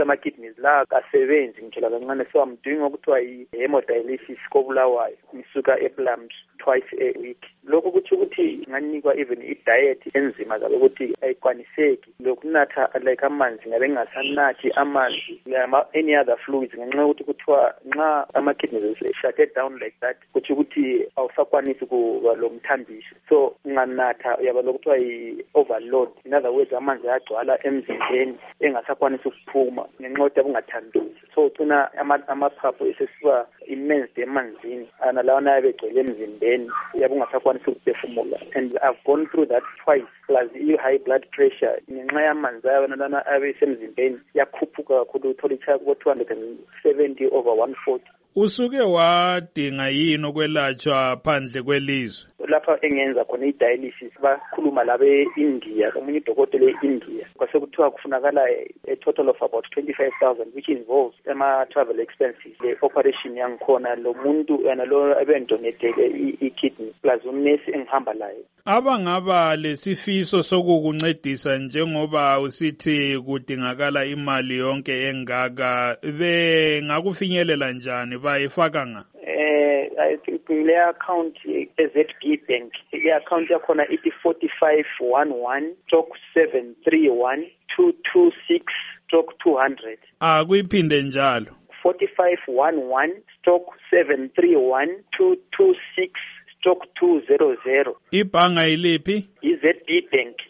ama-kidneys la kasebenzi ngitshela kancane, so I'm doing okuthiwa i-hemodialysis kobulawayo ngisuka ePlums twice a week. Lokho kuthi ukuthi nganikwa even i-diet enzima kabe ukuthi ayikwaniseki lokunatha like amanzi, ngabe ngingasanathi amanzi any other fluids ngenxa yokuthi kuthiwa nxa ama-kidneys shut down like that kuthi ukuthi awusakwanisi kuba lo mthambiso, so nganatha uyaba lokuthiwa i-overload, in other words amanzi ayagcwala emzimbeni engasakwanisi ukuphuma ngenxa yokuthi bungathanduzi, so ugcina amaphaphu esesiba immersed emanzini nalawana ayabegcwele emzimbeni uyabungasakwanisi ukuphefumula. And I've gone through that twice, plus i-high blood pressure ngenxa yamanzi ayabonalana abesemzimbeni yakhuphuka kakhulu, uthola ku 270/140. Usuke wadinga yini ukwelatshwa phandle kwelizwe? Lapha engenza khona i-dialysis bakhuluma labe India, omunye udokotela e-India, kwase kuthiwa kufunakala a total of about 25,000 which involves ama-travel expenses. Le operation yangikhona lo muntu yena lo abendonetele i-kidney plus unnesi engihamba laye. Abangaba lesifiso sokukuncedisa njengoba usithi kudingakala imali yonke engaka, bengakufinyelela njani, bayifaka nga? I think le account eZB Bank, le account yakhona ithi 4511-731-226-200. Kuyiphinde njalo 4511-731-226-200. Ibhanga yiliphi? iZB Bank.